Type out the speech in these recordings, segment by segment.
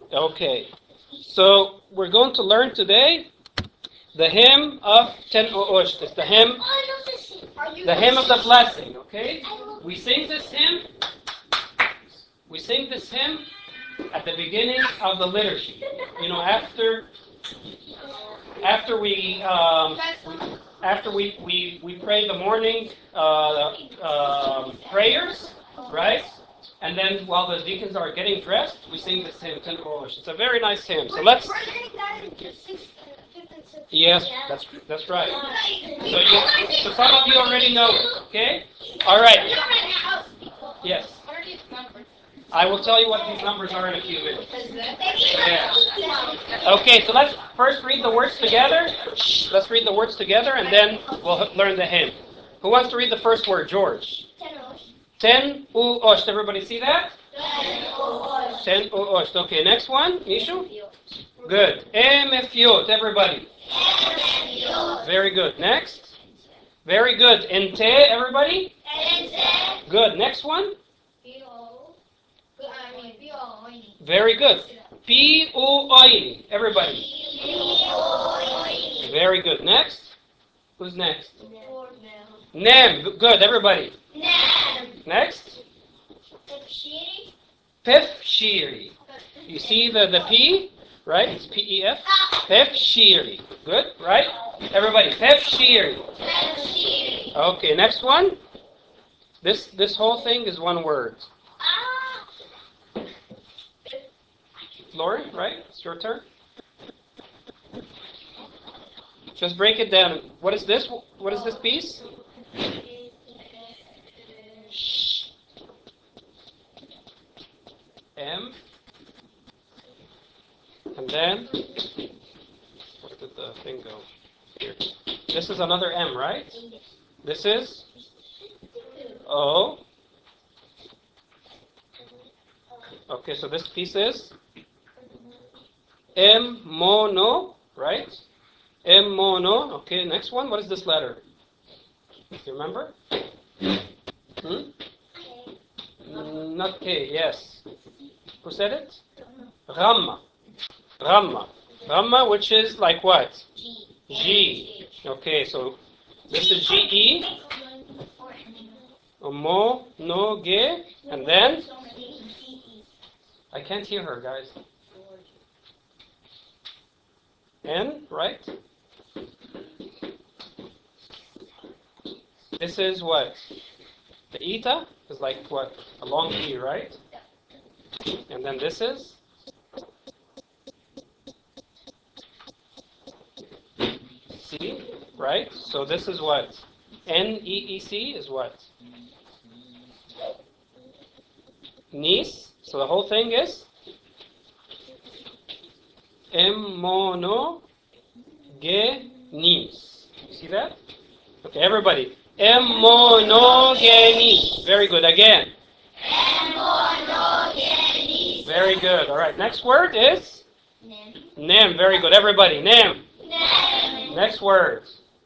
Okay. So we're going to learn today the hymn of Ten O'Osh. It's the hymn of the blessing. Okay. We sing this hymn. We sing this hymn at the beginning of the liturgy. You know, after we pray the morning prayers, right? And then while the deacons are getting dressed, we sing this hymn, Ten O'Osh. It's a very nice hymn. So let's. Yes, that's right. So some of you already know it. Okay. All right. Yes. I will tell you what these numbers are in a few minutes. Yeah. Okay, so let's first read the words together. Let's read the words together, and then we'll learn the hymn. Who wants to read the first word? George. Ten u'osh. Everybody see that? Ten u'osh. Okay, next one. Mishu? Good. Emefiot. Everybody. Very good. Next. Very good. Ente. Everybody? Good. Next one. Very good. P-U-O-I. Everybody. Very good. Next. Who's next? Nem. Good. Everybody. Next. Pef-shiri. You see the P, right? It's P-E-F. Pef-shiri. Good, right? Everybody. Pef-shiri. Okay, next one. This whole thing is one word. Lauren, right? It's your turn. Just break it down. What is this? What is this piece? M. And then, where did the thing go? Here. This is another M, right? This is O. Okay, so this piece is M mono, right? M mono. Okay, next one. What is this letter? Do you remember? Not K, yes. Who said it? Ramma. Ramma. Ramma, which is like what? G. Okay, so this is G-E. Mo, no, ge. And then? I can't hear her, guys. N, right? This is what? The eta is like what? A long E, right? And then this is? C, right? So this is what? N-E-E-C is what? Nis. So the whole thing is? M-mono ge nis. You see that? Okay, everybody. M-mono-ge-nis. Very good. Again. M-mono-ge-nis. Very good. All right. Next word is? Nem. Very good. Everybody. Nem. Next word.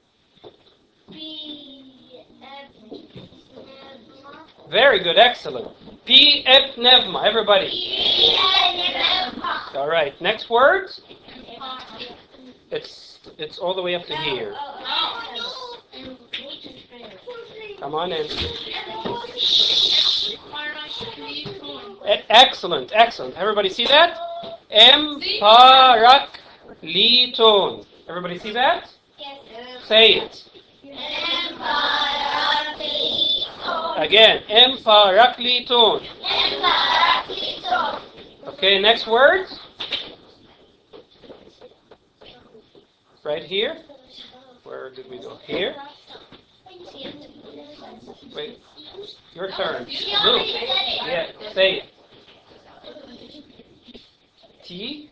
Very good. Excellent. P-epnevma. Everybody. All right. Next word. It's all the way up to here. Come on in. Excellent. Excellent. Everybody see that? Emparakliton. Everybody see that? Say it. Again. Emparakliton. Okay, next word. Right here. Where did we go? Here. Wait. Your turn. Luke. Yeah, say it. T.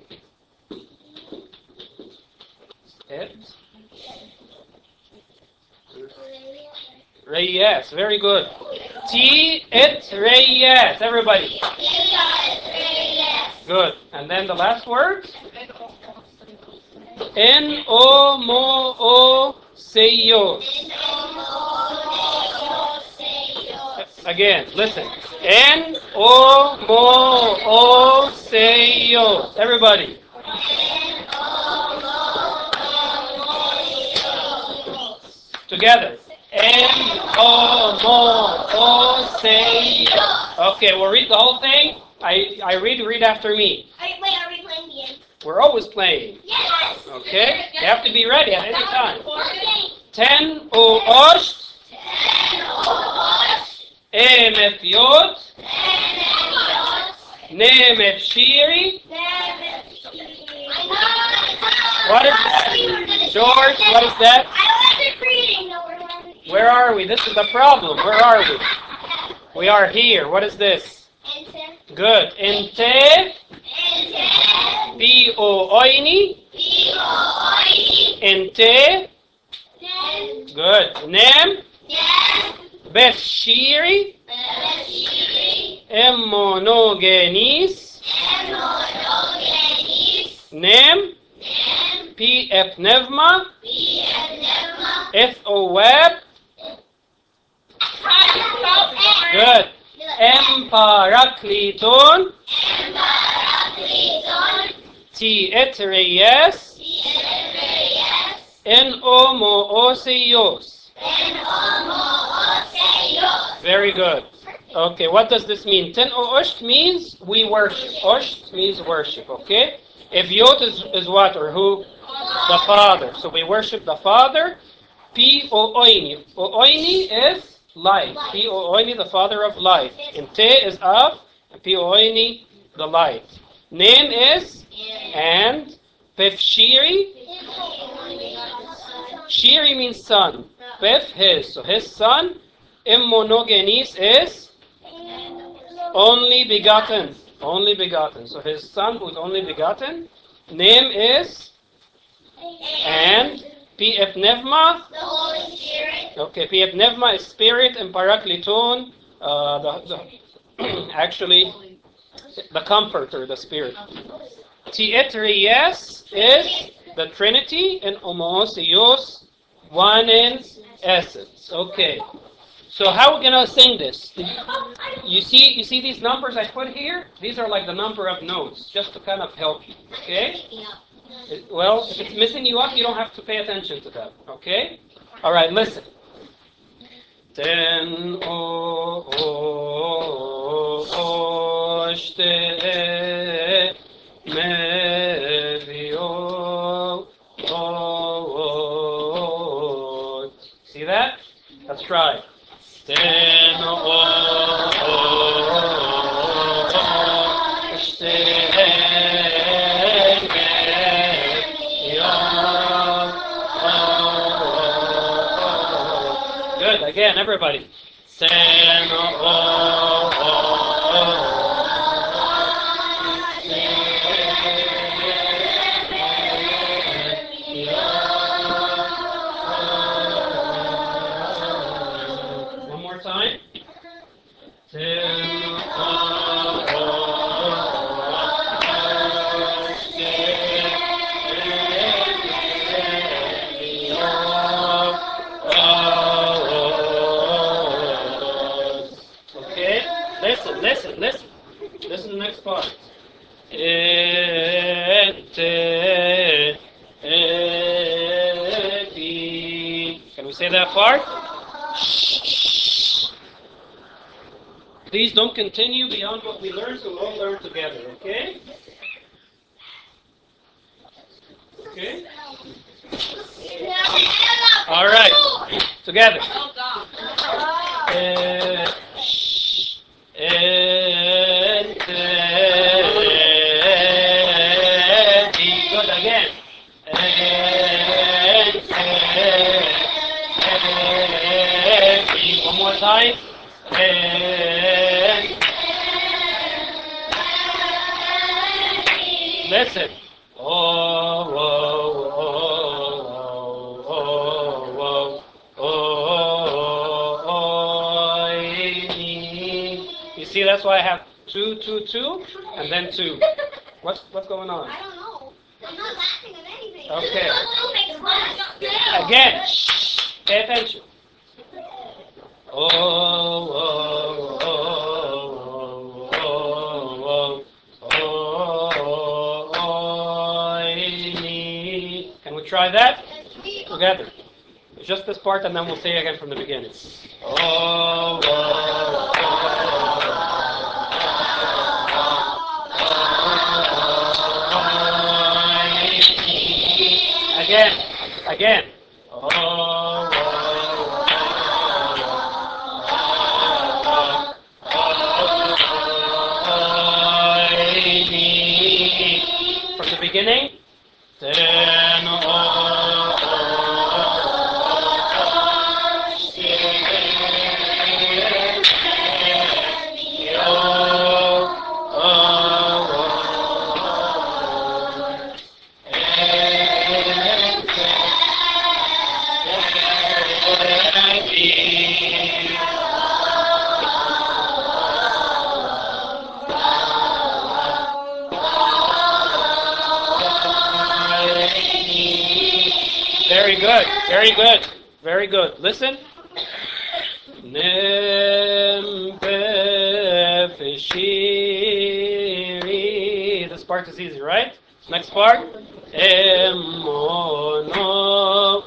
Et. Reyes. Very good. T. Et. Reyes. Everybody. Good. And then the last word. N-O-mo-o-seyos. Again, listen. En o mo o seyo. Everybody. Together. En o mo o seyo. Okay, we'll read the whole thing. I read after me. Wait, are we playing the game? We're always playing. Yes! Okay? You have to be ready at any time. Okay. Ten o osht. Emef yod. Nemef shiri. What is that? George, what is that? I wasn't reading. Where are we? This is the problem. Where are we? We are here. What is this? Good. Inte. P-O oini. Inte. Good. Nem. Beth shiri. Emmonogenis. Nem. P-F nevma. F-O-web. Good. Emparakleton. T-Etereis. N-O-Mo-O-Seios. Very good. Okay, what does this mean? Ten Osht means we worship. Osht means worship, okay? If Yot is what or who? The Father. So we worship the Father. P-O-Oini. O-Oini is life. P-O-Oini, the Father of life. And Te is of, and P-O-Oini, the light. Name is, and Pef Shiri. Shiri means son. Pef, his. So his son. Immonogenes is only begotten. Only begotten. So his son who is only begotten. Name is and P.F. Nevma. The Holy Spirit. Okay, P.F. Nevma is spirit and Parakleton, actually the comforter, the spirit. Tieterias is the Trinity and Homoousios, one in essence. Okay. So how are we gonna sing this? You see these numbers I put here? These are like the number of notes, just to kind of help you. Okay? Well, if it's missing you up, you don't have to pay attention to that. Okay? All right, listen. Ten o shte mevio o. See that? Let's try. Ten o shte mevio. Good. Again, everybody. Ten One more time. Ten Okay? Listen. Listen to the next part. Can we say that part? Please don't continue beyond what we learned, so we'll all learn together, okay? Okay? All right. Together. Good again. One more time. Listen. You see, that's why I have 2, 2, 2, and then 2. What's going on? I don't know. I'm not laughing at anything. Okay. Again. Again. Pay attention. try that? Together. Just this part, and then we'll say it again from the beginning. Oh, oh, oh. Again. Oh, from the beginning. Then, very good, very good, very good. Listen. This part is easy, right? Next part. Emono.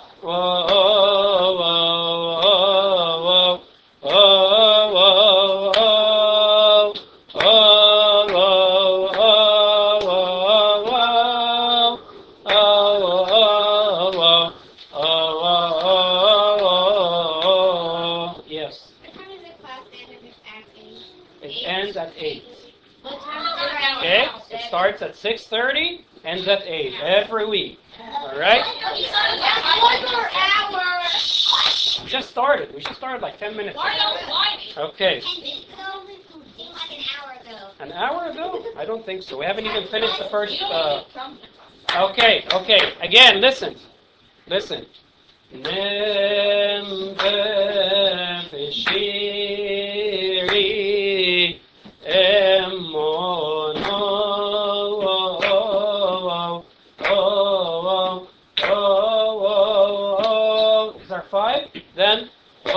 Yes. It ends at 8. Okay? It starts at 6:30, ends at 8 every week. All right? We just started. We just started like 10 minutes ago. Okay. An hour ago? I don't think so. We haven't even finished the first. Okay. Again, listen. These are 5. Then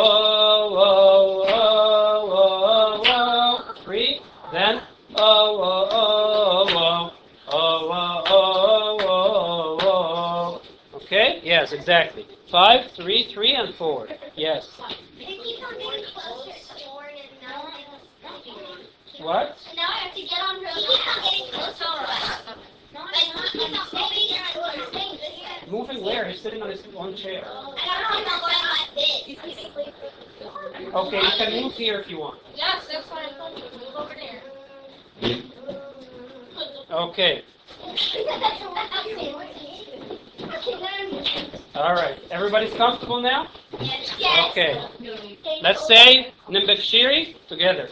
3. Then okay? Yes, exactly. 5, 3, 3, and 4. Yes. What? Now I have to get on her. Keep on getting closer to us. Moving where? He's sitting on his one chair. I don't know what like this. Okay, you can move here if you want. Yes, that's what I told you. Move over there. Okay. All right. Everybody's comfortable now? Yes. Okay. Let's say Nimbekshiri together.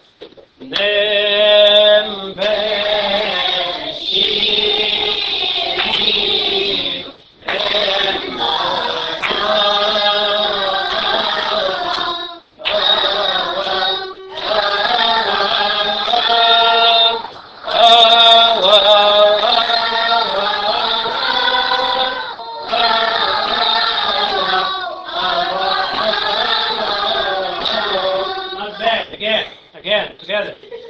Not bad. Again, together.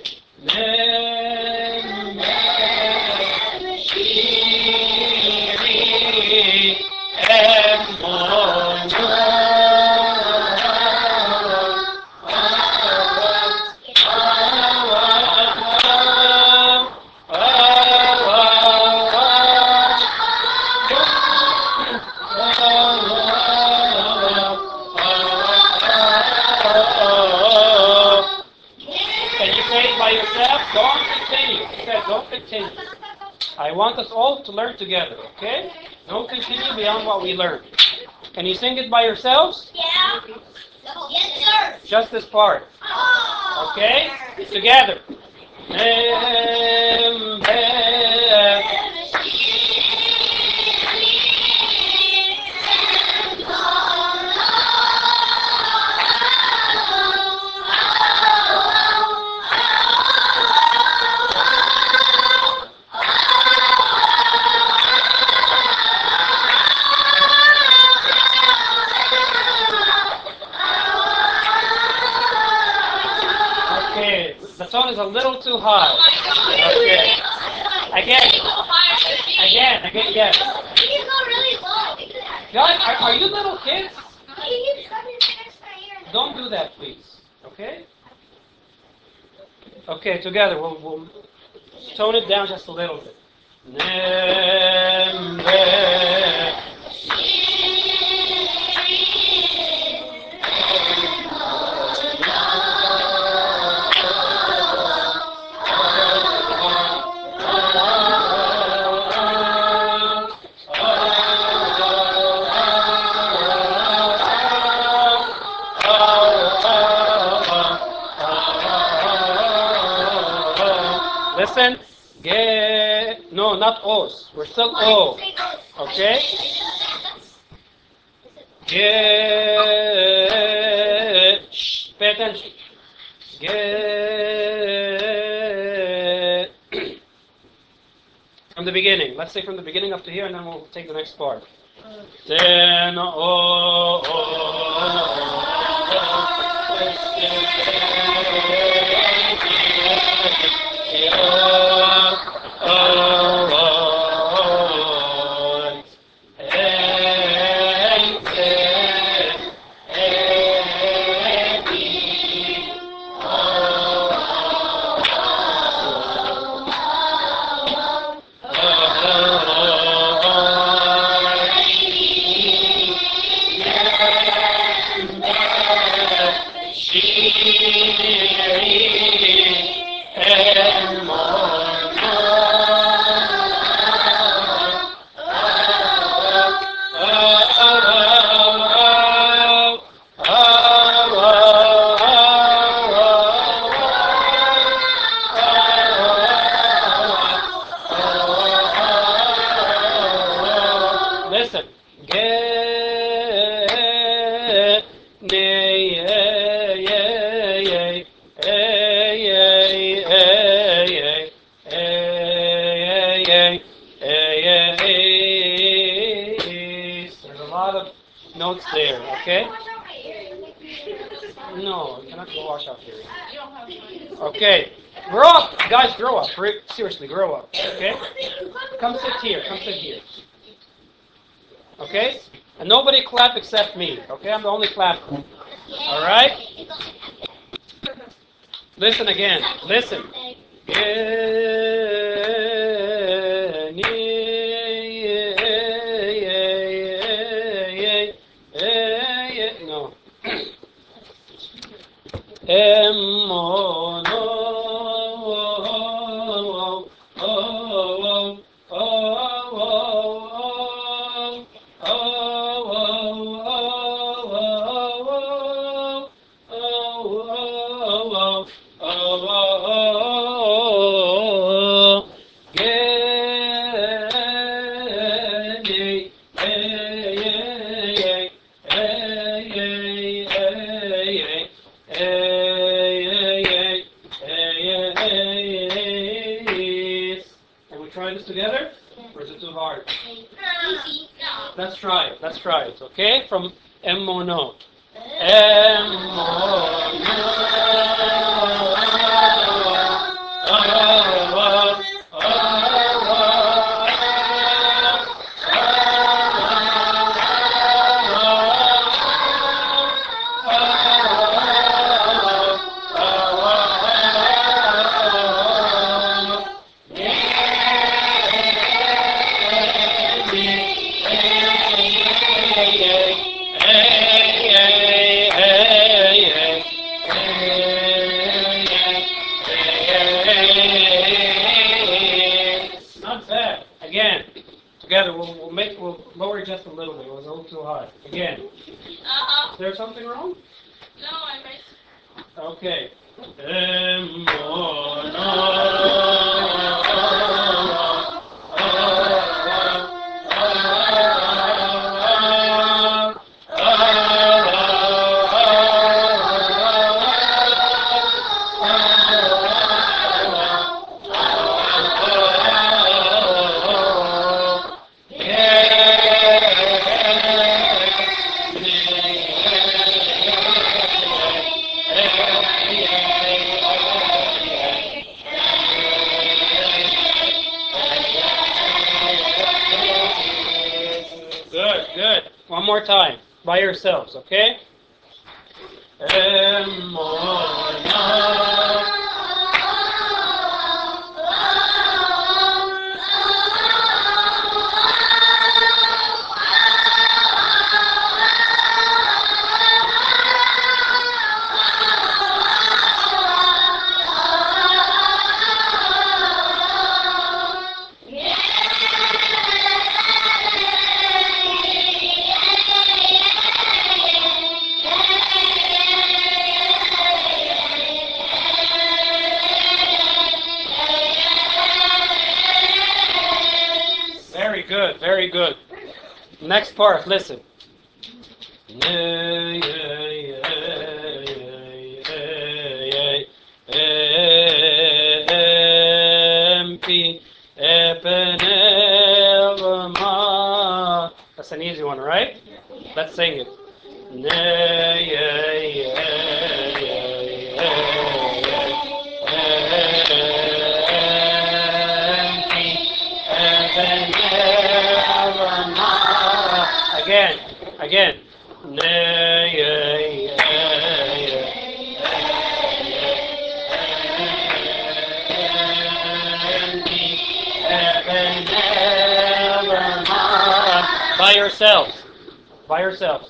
Can you say it by yourself? Don't continue. He said, don't continue. I want us all to learn together, okay? Don't continue beyond what we learned. Can you sing it by yourselves? Yeah. Yes, sir. Just this part. Oh. Okay? Together. Okay, the tone is a little too high. Okay. Again, yes. You can go really low. Guys, are you little kids? You cut his extra hair. Don't do that, please. Okay? Okay, together. We'll tone it down just a little bit. Listen. No, not O's. We're still O. Okay? Shh, pay attention. From the beginning. Let's say from the beginning up to here, and then we'll take the next part. Then listen. There's a lot of notes there, okay? No, you cannot go wash out here. Okay, grow up, guys. Grow up. Seriously, grow up. Okay, come sit here. Come sit here. Okay, and nobody clap except me. Okay, I'm the only clapper. All right. Listen again. Listen. No. Can we try this together? Or is it too hard? Let's try it. Let's try it. Okay? From Emono. Not bad. Again, together we'll lower it just a little bit. It was a little too high. Again. Is there something wrong? No, I missed. Okay. Good, good. One more time, by yourselves, okay? Very good, very good. Next part, listen. That's an easy one, right? Let's sing it. Again, again. By yourselves. By yourselves.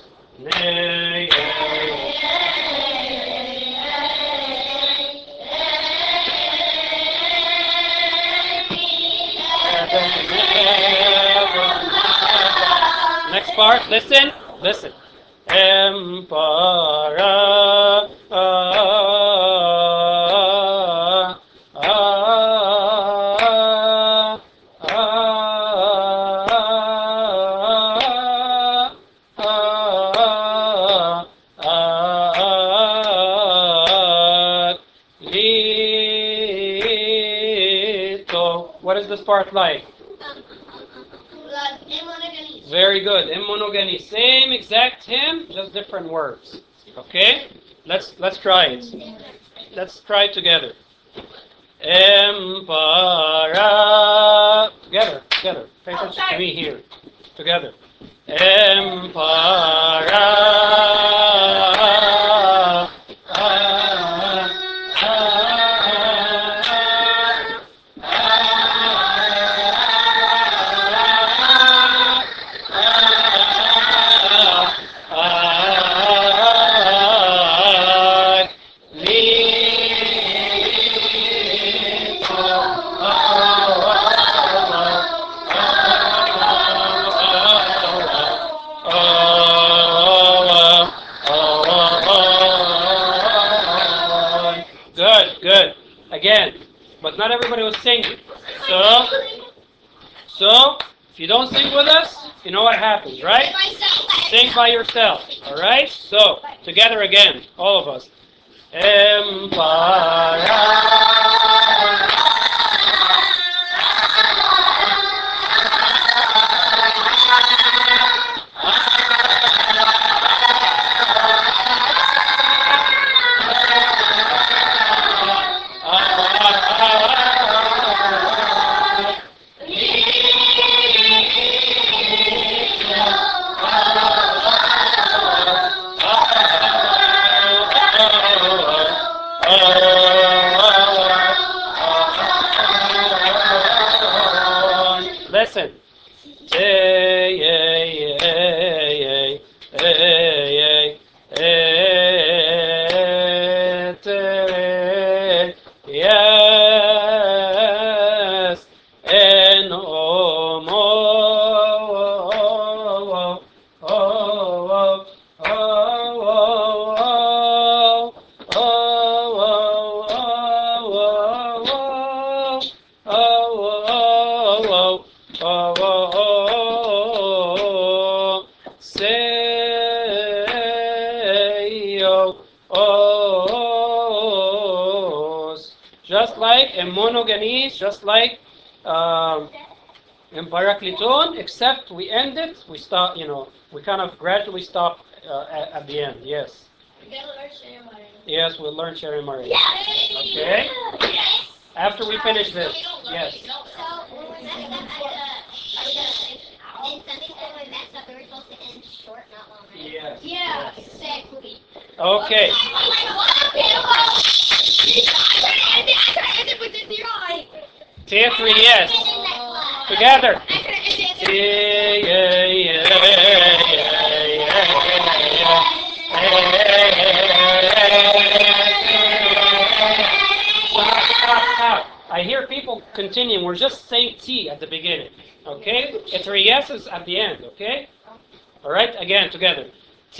Next part, listen, listen. Empara, what is this part like? Very good. Immonogeny. Same exact hymn, just different words. Okay? Let's try it. Let's try it together. Empara. Together. Pay attention to me here. Together. Empara. Good, good. Again, but not everybody was singing. So, if you don't sing with us, you know what happens, right? Sing by yourself, all right? So, together again, all of us. Empire. Listen. Yes. En just like in monogenes, just like in Parakleton, except we end it, we stop, we kind of gradually stop at the end, yes. Yes, we'll learn Sherry Murray. Okay? After we finish this, yes. In Sunday school, when that stuff, we were supposed to end short. Okay. Tier 3, yes. Together. Stop. I hear people continuing. We're just saying T at the beginning. Okay? It's 3 S's at the end. Okay? All right? Again, together. T.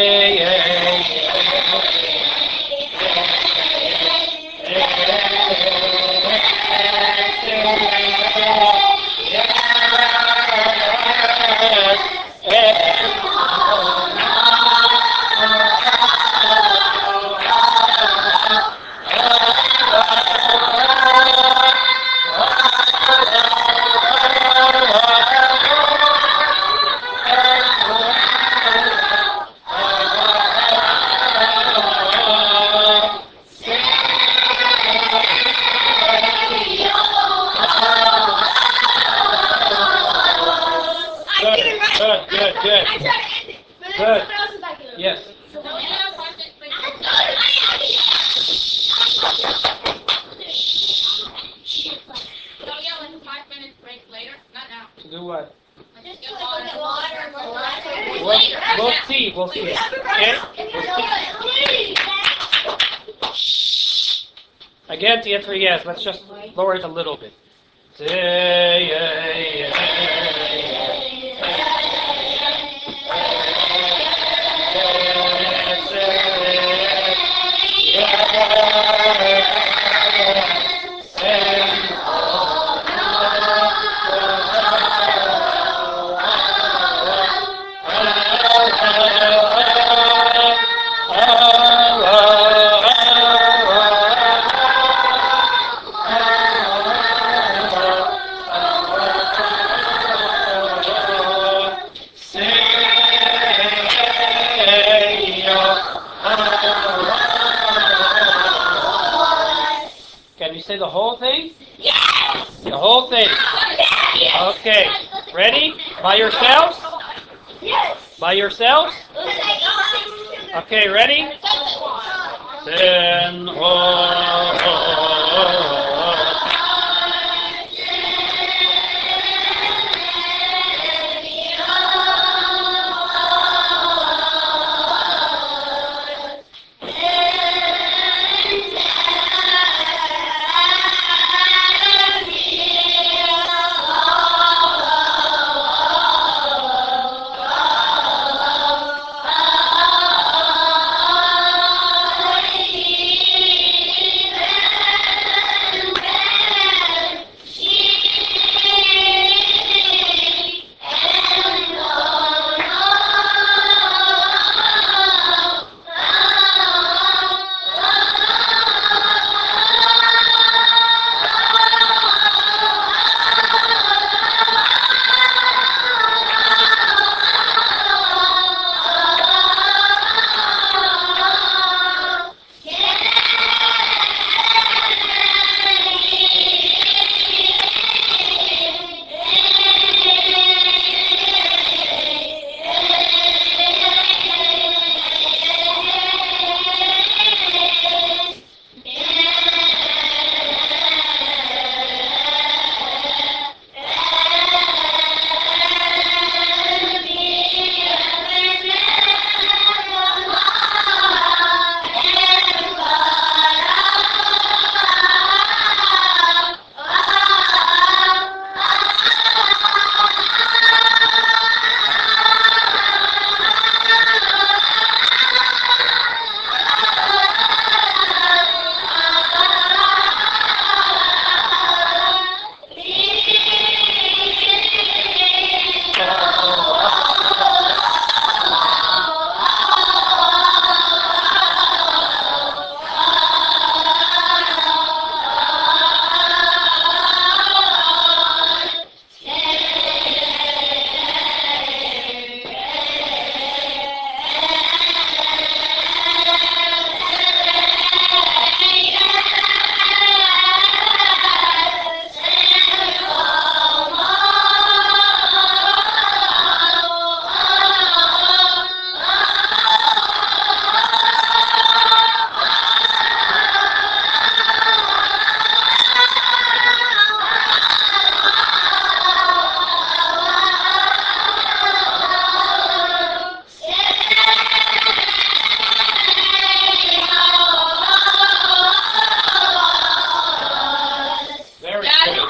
Good. Good. Yes. To do what? We'll see. We'll see. Okay? Again, to answer yes. Let's just lower it a little bit. Can you say the whole thing? Yes! The whole thing. Okay. Ready? By yourselves? Yes. By yourselves? Okay, ready? Then,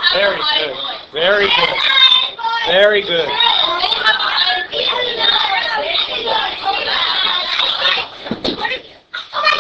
Very good. Very good. Very good.